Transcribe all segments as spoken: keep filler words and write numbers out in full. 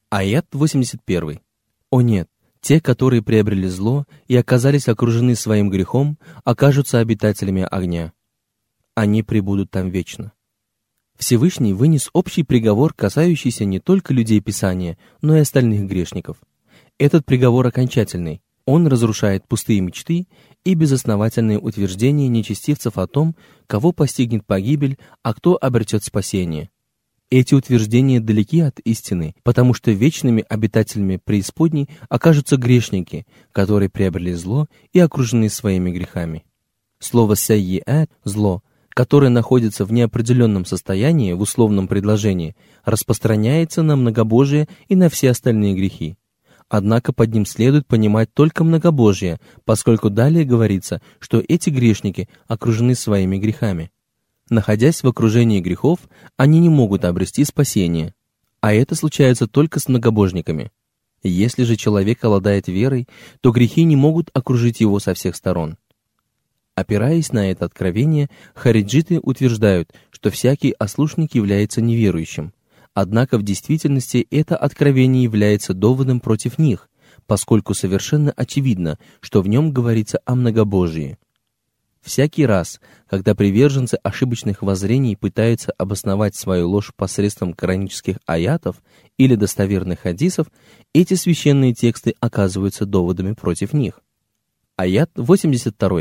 Аят восемьдесят один. О нет, те, которые приобрели зло и оказались окружены своим грехом, окажутся обитателями огня. Они пребудут там вечно. Всевышний вынес общий приговор, касающийся не только людей Писания, но и остальных грешников. Этот приговор окончательный. Он разрушает пустые мечты и безосновательные утверждения нечестивцев о том, кого постигнет погибель, а кто обретет спасение. Эти утверждения далеки от истины, потому что вечными обитателями преисподней окажутся грешники, которые приобрели зло и окружены своими грехами. Слово «саййиат» — «зло», которое находится в неопределенном состоянии в условном предложении, распространяется на многобожие и на все остальные грехи. Однако под ним следует понимать только многобожие, поскольку далее говорится, что эти грешники окружены своими грехами. Находясь в окружении грехов, они не могут обрести спасение, а это случается только с многобожниками. Если же человек обладает верой, то грехи не могут окружить его со всех сторон. Опираясь на это откровение, хариджиты утверждают, что всякий ослушник является неверующим. Однако в действительности это откровение является доводом против них, поскольку совершенно очевидно, что в нем говорится о многобожии. Всякий раз, когда приверженцы ошибочных воззрений пытаются обосновать свою ложь посредством коранических аятов или достоверных хадисов, эти священные тексты оказываются доводами против них. Аят восемьдесят два.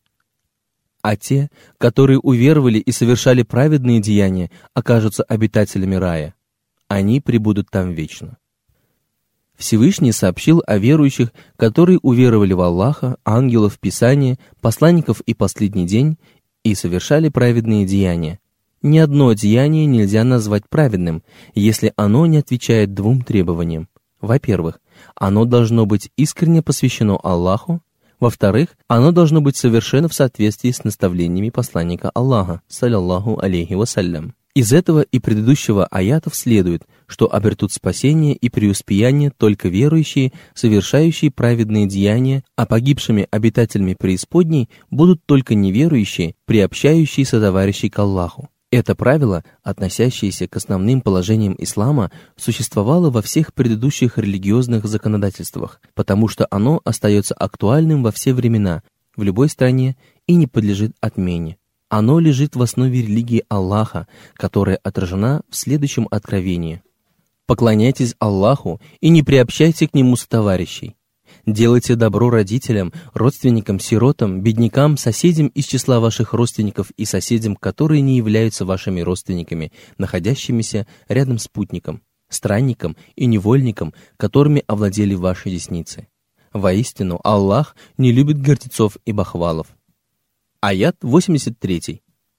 А те, которые уверовали и совершали праведные деяния, окажутся обитателями рая. Они пребудут там вечно. Всевышний сообщил о верующих, которые уверовали в Аллаха, ангелов, Писание, посланников и последний день и совершали праведные деяния. Ни одно деяние нельзя назвать праведным, если оно не отвечает двум требованиям. Во-первых, оно должно быть искренне посвящено Аллаху. Во-вторых, оно должно быть совершенно в соответствии с наставлениями посланника Аллаха, саллаллаху алейхи вассалям. Из этого и предыдущего аятов следует, что обретут спасение и преуспеяние только верующие, совершающие праведные деяния, а погибшими обитателями преисподней будут только неверующие, приобщающие сотоварищей к Аллаху. Это правило, относящееся к основным положениям ислама, существовало во всех предыдущих религиозных законодательствах, потому что оно остается актуальным во все времена, в любой стране и не подлежит отмене. Оно лежит в основе религии Аллаха, которая отражена в следующем откровении. «Поклоняйтесь Аллаху и не приобщайте к Нему сотоварищей. Делайте добро родителям, родственникам, сиротам, беднякам, соседям из числа ваших родственников и соседям, которые не являются вашими родственниками, находящимися рядом с путником, странником и невольником, которыми овладели ваши десницы. Воистину, Аллах не любит гордецов и бахвалов». Аят восемьдесят три.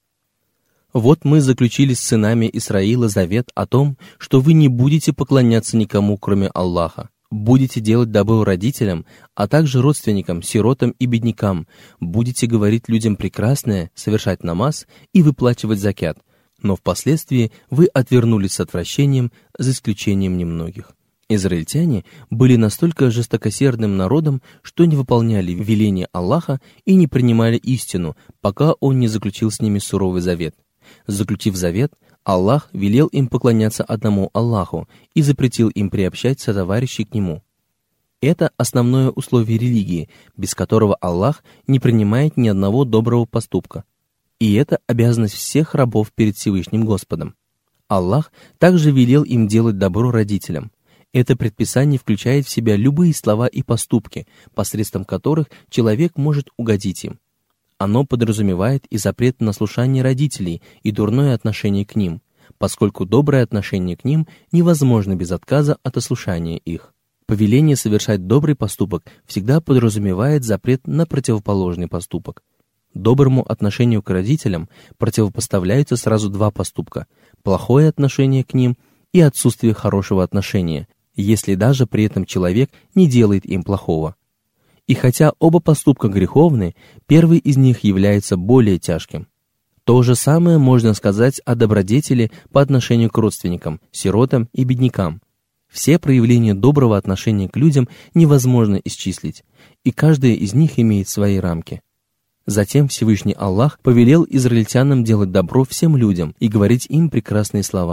«Вот мы заключили с сынами Исраила завет о том, что вы не будете поклоняться никому, кроме Аллаха, будете делать добро родителям, а также родственникам, сиротам и беднякам, будете говорить людям прекрасное, совершать намаз и выплачивать закят, но впоследствии вы отвернулись с отвращением, за исключением немногих». Израильтяне были настолько жестокосердным народом, что не выполняли веления Аллаха и не принимали истину, пока Он не заключил с ними суровый завет. Заключив завет, Аллах велел им поклоняться одному Аллаху и запретил им приобщать сотоварищей к Нему. Это основное условие религии, без которого Аллах не принимает ни одного доброго поступка. И это обязанность всех рабов перед Всевышним Господом. Аллах также велел им делать добро родителям. Это предписание включает в себя любые слова и поступки, посредством которых человек может угодить им. Оно подразумевает и запрет на слушание родителей и дурное отношение к ним, поскольку доброе отношение к ним невозможно без отказа от ослушания их. Повеление совершать добрый поступок всегда подразумевает запрет на противоположный поступок. Доброму отношению к родителям противопоставляются сразу два поступка – плохое отношение к ним и отсутствие хорошего отношения, если даже при этом человек не делает им плохого. И хотя оба поступка греховны, первый из них является более тяжким. То же самое можно сказать о добродетели по отношению к родственникам, сиротам и беднякам. Все проявления доброго отношения к людям невозможно исчислить, и каждая из них имеет свои рамки. Затем Всевышний Аллах повелел израильтянам делать добро всем людям и говорить им прекрасные слова.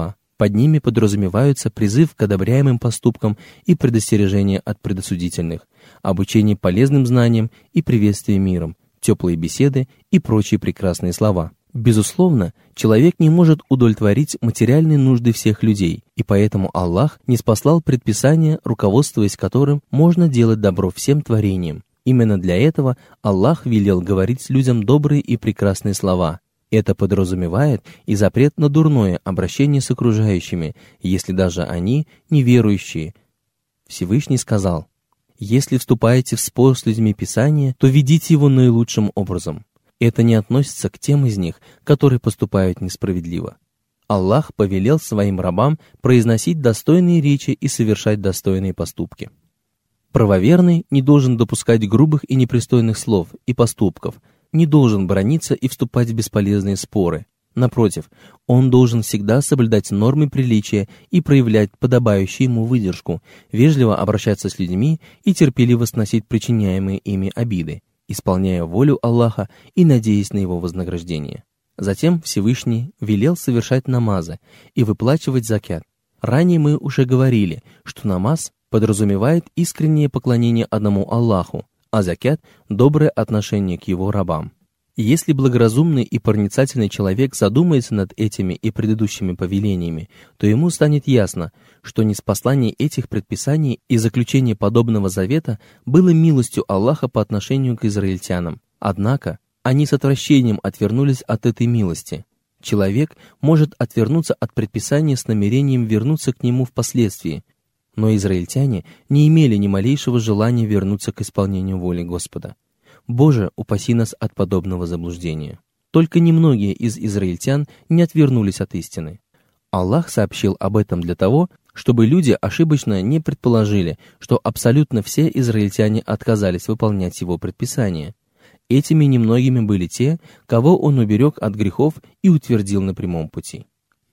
Под ними подразумеваются призыв к одобряемым поступкам и предостережение от предосудительных, обучение полезным знаниям и приветствие миром, теплые беседы и прочие прекрасные слова. Безусловно, человек не может удовлетворить материальные нужды всех людей, и поэтому Аллах ниспослал предписание, руководствуясь которым можно делать добро всем творениям. Именно для этого Аллах велел говорить людям добрые и прекрасные слова. Это подразумевает и запрет на дурное обращение с окружающими, если даже они неверующие. Всевышний сказал: «Если вступаете в спор с людьми Писания, то ведите его наилучшим образом». Это не относится к тем из них, которые поступают несправедливо. Аллах повелел своим рабам произносить достойные речи и совершать достойные поступки. Правоверный не должен допускать грубых и непристойных слов и поступков, не должен браниться и вступать в бесполезные споры. Напротив, он должен всегда соблюдать нормы приличия и проявлять подобающую ему выдержку, вежливо обращаться с людьми и терпеливо сносить причиняемые ими обиды, исполняя волю Аллаха и надеясь на его вознаграждение. Затем Всевышний велел совершать намазы и выплачивать закят. Ранее мы уже говорили, что намаз подразумевает искреннее поклонение одному Аллаху, а закят – доброе отношение к его рабам. Если благоразумный и проницательный человек задумается над этими и предыдущими повелениями, то ему станет ясно, что ниспослание этих предписаний и заключение подобного завета было милостью Аллаха по отношению к израильтянам. Однако они с отвращением отвернулись от этой милости. Человек может отвернуться от предписания с намерением вернуться к нему впоследствии, но израильтяне не имели ни малейшего желания вернуться к исполнению воли Господа. Боже, упаси нас от подобного заблуждения. Только немногие из израильтян не отвернулись от истины. Аллах сообщил об этом для того, чтобы люди ошибочно не предположили, что абсолютно все израильтяне отказались выполнять его предписания. Этими немногими были те, кого он уберег от грехов и утвердил на прямом пути.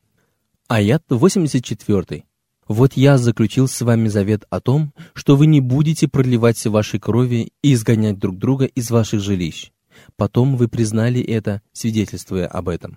Аят восемьдесят четыре. «Вот я заключил с вами завет о том, что вы не будете проливать вашей крови и изгонять друг друга из ваших жилищ. Потом вы признали это, свидетельствуя об этом».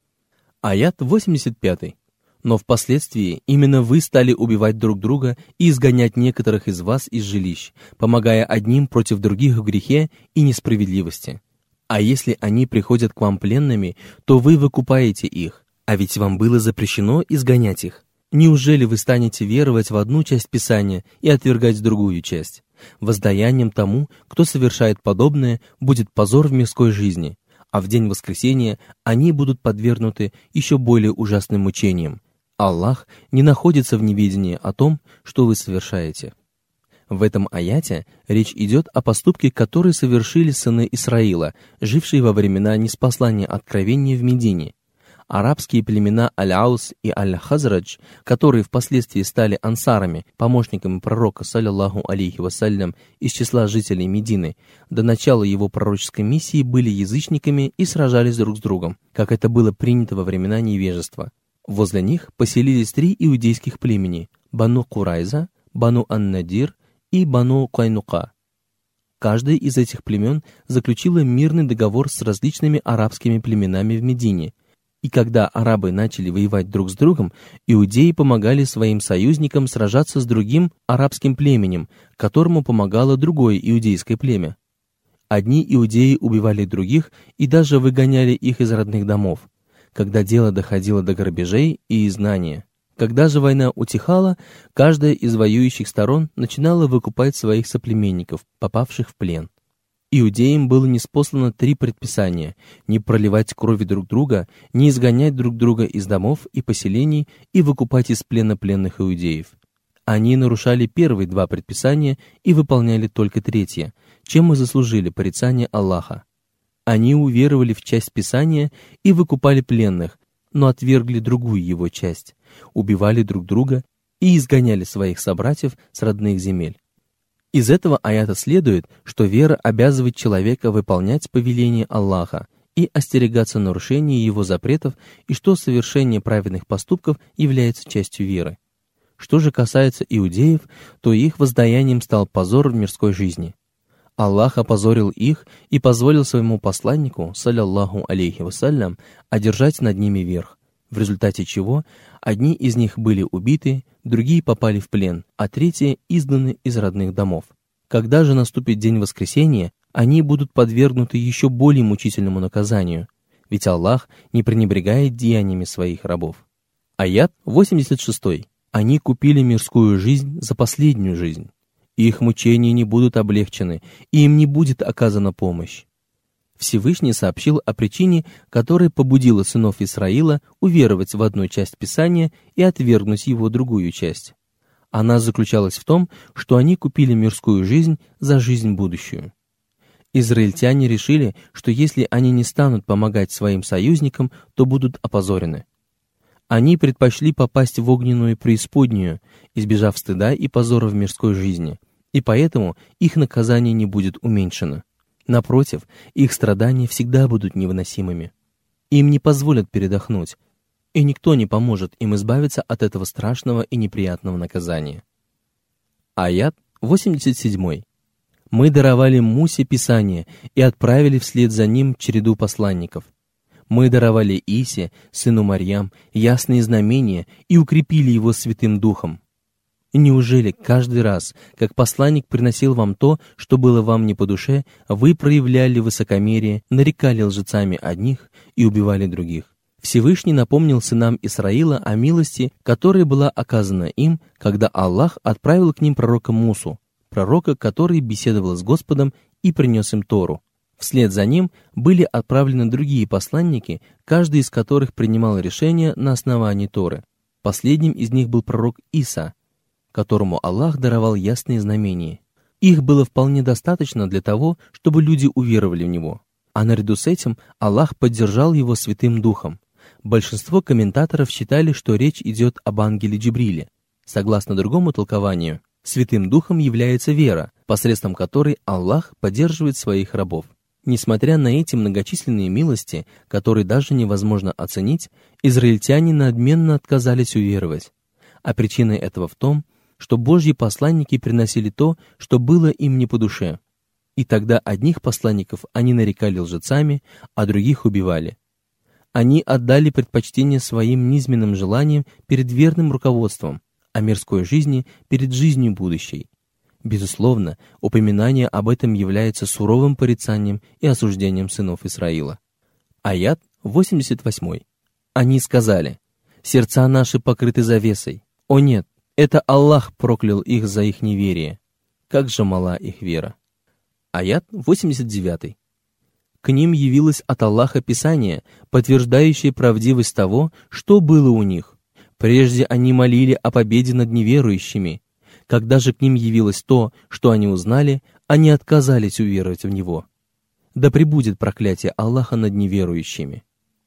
Аят восемьдесят пять. «Но впоследствии именно вы стали убивать друг друга и изгонять некоторых из вас из жилищ, помогая одним против других в грехе и несправедливости. А если они приходят к вам пленными, то вы выкупаете их, а ведь вам было запрещено изгонять их. Неужели вы станете веровать в одну часть Писания и отвергать другую часть? Воздаянием тому, кто совершает подобное, будет позор в мирской жизни, а в день воскресения они будут подвергнуты еще более ужасным мучениям. Аллах не находится в неведении о том, что вы совершаете». В этом аяте речь идет о поступке, который совершили сыны Исраила, жившие во времена ниспослания откровения в Медине. Арабские племена Аль-Аус и Аль-Хазрадж, которые впоследствии стали ансарами, помощниками пророка, саллиллаху алейхи вассалям, из числа жителей Медины, до начала его пророческой миссии были язычниками и сражались друг с другом, как это было принято во времена невежества. Возле них поселились три иудейских племени – Бану Курайза, Бану Ан-Надир и Бану Кайнука. Каждое из этих племен заключило мирный договор с различными арабскими племенами в Медине, и когда арабы начали воевать друг с другом, иудеи помогали своим союзникам сражаться с другим арабским племенем, которому помогало другое иудейское племя. Одни иудеи убивали других и даже выгоняли их из родных домов, когда дело доходило до грабежей и изгнания. Когда же война утихала, каждая из воюющих сторон начинала выкупать своих соплеменников, попавших в плен. Иудеям было ниспослано три предписания: не проливать крови друг друга, не изгонять друг друга из домов и поселений и выкупать из плена пленных иудеев. Они нарушали первые два предписания и выполняли только третье, чем и заслужили порицание Аллаха. Они уверовали в часть Писания и выкупали пленных, но отвергли другую его часть, убивали друг друга и изгоняли своих собратьев с родных земель. Из этого аята следует, что вера обязывает человека выполнять повеления Аллаха и остерегаться нарушения его запретов, и что совершение праведных поступков является частью веры. Что же касается иудеев, то их воздаянием стал позор в мирской жизни. Аллах опозорил их и позволил своему посланнику, саллиллаху алейхи вассалям, одержать над ними верх. в результате чего одни из них были убиты, другие попали в плен, а третьи изгнаны из родных домов. Когда же наступит день воскресения, они будут подвергнуты еще более мучительному наказанию, ведь Аллах не пренебрегает деяниями своих рабов. Аят восемьдесят шесть. Они купили мирскую жизнь за последнюю жизнь. Их мучения не будут облегчены, и им не будет оказана помощь. Всевышний сообщил о причине, которая побудила сынов Исраила уверовать в одну часть Писания и отвергнуть его другую часть. Она заключалась в том, что они купили мирскую жизнь за жизнь будущую. Израильтяне решили, что если они не станут помогать своим союзникам, то будут опозорены. Они предпочли попасть в огненную преисподнюю, избежав стыда и позора в мирской жизни, и поэтому их наказание не будет уменьшено. Напротив, их страдания всегда будут невыносимыми. Им не позволят передохнуть, и никто не поможет им избавиться от этого страшного и неприятного наказания. Аят восемьдесят семь. Мы даровали Мусе Писание и отправили вслед за ним череду посланников. Мы даровали Исе, сыну Марьям, ясные знамения и укрепили его Святым Духом. Неужели каждый раз, как посланник приносил вам то, что было вам не по душе, вы проявляли высокомерие, нарекали лжецами одних и убивали других? Всевышний напомнил сынам Исраила о милости, которая была оказана им, когда Аллах отправил к ним пророка Мусу, пророка, который беседовал с Господом и принес им Тору. Вслед за ним были отправлены другие посланники, каждый из которых принимал решения на основании Торы. Последним из них был пророк Иса, которому Аллах даровал ясные знамения. Их было вполне достаточно для того, чтобы люди уверовали в него. А наряду с этим Аллах поддержал его Святым Духом. Большинство комментаторов считали, что речь идет об ангеле Джибриле. Согласно другому толкованию, Святым Духом является вера, посредством которой Аллах поддерживает своих рабов. Несмотря на эти многочисленные милости, которые даже невозможно оценить, израильтяне надменно отказались уверовать. А причина этого в том, что Божьи посланники приносили то, что было им не по душе. И тогда одних посланников они нарекали лжецами, а других убивали. Они отдали предпочтение своим низменным желаниям перед верным руководством, а мирской жизни перед жизнью будущей. Безусловно, упоминание об этом является суровым порицанием и осуждением сынов Исраила. Аят восемьдесят восемь. Они сказали: «Сердца наши покрыты завесой. О нет, это Аллах проклял их за их неверие. Как же мала их вера». Аят восемьдесят девять. К ним явилось от Аллаха Писание, подтверждающее правдивость того, что было у них. Прежде они молили о победе над неверующими. Когда же к ним явилось то, что они узнали, они отказались уверовать в него. Да пребудет проклятие Аллаха над неверующими.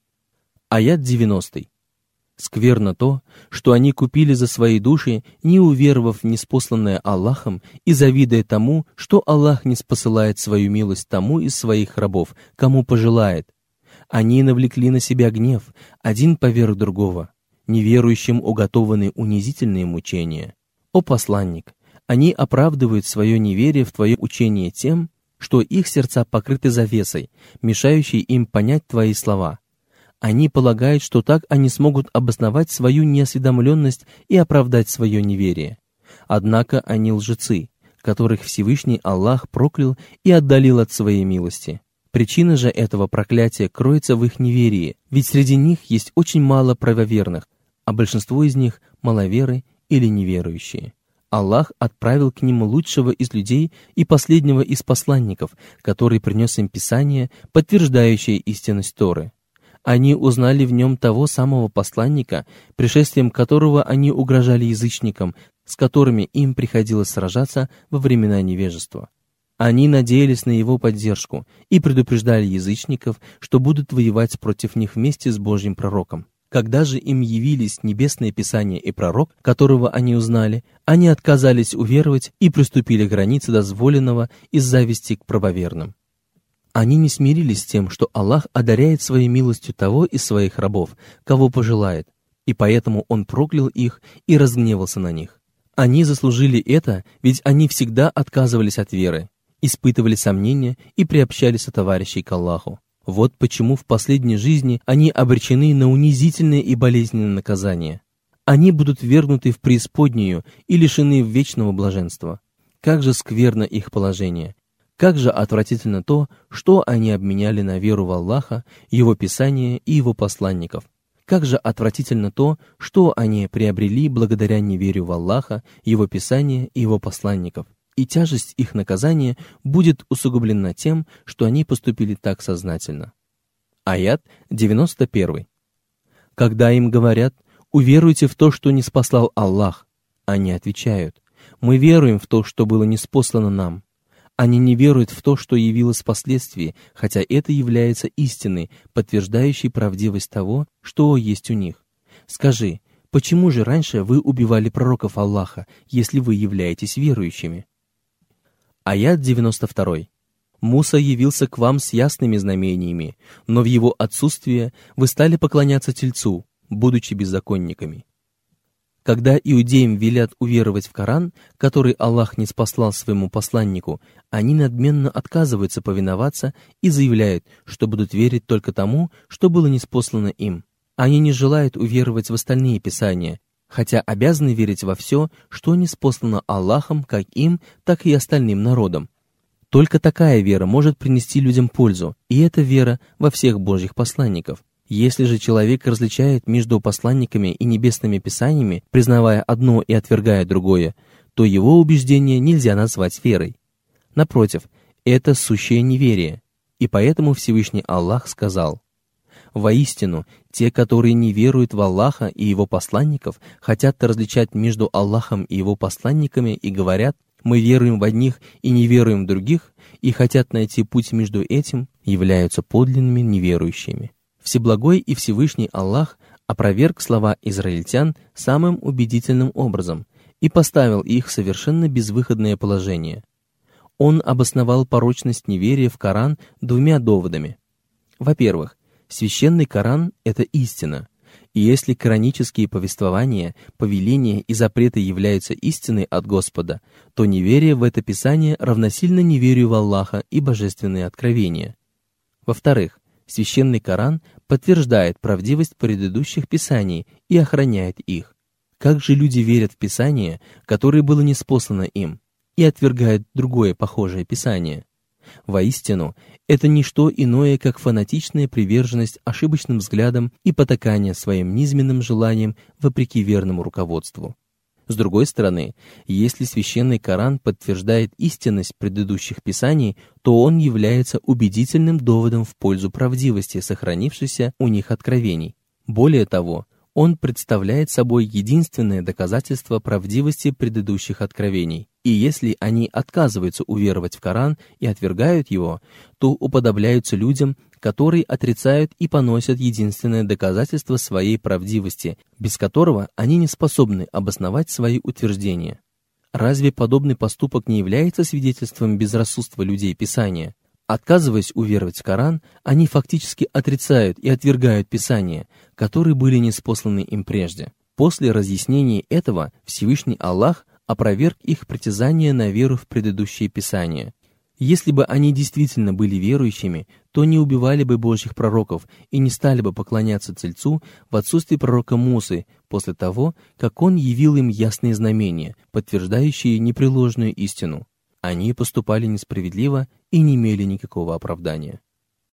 Аят девяностый. Скверно то, что они купили за свои души, не уверовав в ниспосланное Аллахом и завидуя тому, что Аллах не спосылает свою милость тому из своих рабов, кому пожелает. Они навлекли на себя гнев, один поверх другого. Неверующим уготованы унизительные мучения. О посланник, они оправдывают свое неверие в твое учение тем, что их сердца покрыты завесой, мешающей им понять твои слова. Они полагают, что так они смогут обосновать свою неосведомленность и оправдать свое неверие. Однако они лжецы, которых Всевышний Аллах проклял и отдалил от своей милости. Причина же этого проклятия кроется в их неверии, ведь среди них есть очень мало правоверных, а большинство из них – маловеры или неверующие. Аллах отправил к ним лучшего из людей и последнего из посланников, который принес им Писание, подтверждающее истинность Торы. Они узнали в нем того самого посланника, пришествием которого они угрожали язычникам, с которыми им приходилось сражаться во времена невежества. Они надеялись на его поддержку и предупреждали язычников, что будут воевать против них вместе с Божьим пророком. Когда же им явились небесное Писание и пророк, которого они узнали, они отказались уверовать и приступили к границе дозволенного из зависти к правоверным. Они не смирились с тем, что Аллах одаряет своей милостью того из своих рабов, кого пожелает, и поэтому Он проклял их и разгневался на них. Они заслужили это, ведь они всегда отказывались от веры, испытывали сомнения и приобщали сотоварищей к Аллаху. Вот почему в последней жизни они обречены на унизительное и болезненное наказание. Они будут ввергнуты в преисподнюю и лишены вечного блаженства. Как же скверно их положение! Как же отвратительно то, что они обменяли на веру в Аллаха, Его Писание и Его посланников. Как же отвратительно то, что они приобрели благодаря неверию в Аллаха, Его Писание и Его посланников. И тяжесть их наказания будет усугублена тем, что они поступили так сознательно. Аят девяносто один. Когда им говорят: «Уверуйте в то, что ниспослал Аллах», они отвечают: «Мы веруем в то, что было ниспослано нам». Они не веруют в то, что явилось впоследствии, хотя это является истиной, подтверждающей правдивость того, что есть у них. Скажи, почему же раньше вы убивали пророков Аллаха, если вы являетесь верующими? Аят девяносто два. Муса явился к вам с ясными знамениями, но в его отсутствие вы стали поклоняться тельцу, будучи беззаконниками. Когда иудеям велят уверовать в Коран, который Аллах ниспослал своему посланнику, они надменно отказываются повиноваться и заявляют, что будут верить только тому, что было ниспослано им. Они не желают уверовать в остальные писания, хотя обязаны верить во все, что ниспослано Аллахом как им, так и остальным народам. Только такая вера может принести людям пользу, и это вера во всех Божьих посланников. Если же человек различает между посланниками и небесными писаниями, признавая одно и отвергая другое, то его убеждение нельзя назвать верой. Напротив, это сущее неверие, и поэтому Всевышний Аллах сказал: «Воистину, те, которые не веруют в Аллаха и Его посланников, хотят различать между Аллахом и Его посланниками и говорят: мы веруем в одних и не веруем в других, и хотят найти путь между этим, являются подлинными неверующими». Всеблагой и Всевышний Аллах опроверг слова израильтян самым убедительным образом и поставил их в совершенно безвыходное положение. Он обосновал порочность неверия в Коран двумя доводами. Во-первых, священный Коран — это истина, и если коранические повествования, повеления и запреты являются истиной от Господа, то неверие в это Писание равносильно неверию в Аллаха и божественные откровения. Во-вторых, священный Коран подтверждает правдивость предыдущих писаний и охраняет их. Как же люди верят в Писание, которое было ниспослано им, и отвергают другое похожее Писание? Воистину, это не что иное, как фанатичная приверженность ошибочным взглядам и потакание своим низменным желаниям вопреки верному руководству. С другой стороны, если священный Коран подтверждает истинность предыдущих писаний, то он является убедительным доводом в пользу правдивости сохранившихся у них откровений. Более того, он представляет собой единственное доказательство правдивости предыдущих откровений. И если они отказываются уверовать в Коран и отвергают его, то уподобляются людям, которые отрицают и поносят единственное доказательство своей правдивости, без которого они не способны обосновать свои утверждения. Разве подобный поступок не является свидетельством безрассудства людей Писания? Отказываясь уверовать в Коран, они фактически отрицают и отвергают Писания, которые были ниспосланы им прежде. После разъяснения этого Всевышний Аллах опроверг их притязания на веру в предыдущие Писания. Если бы они действительно были верующими, то не убивали бы Божьих пророков и не стали бы поклоняться Тельцу в отсутствии пророка Мусы после того, как он явил им ясные знамения, подтверждающие непреложную истину. Они поступали несправедливо и не имели никакого оправдания.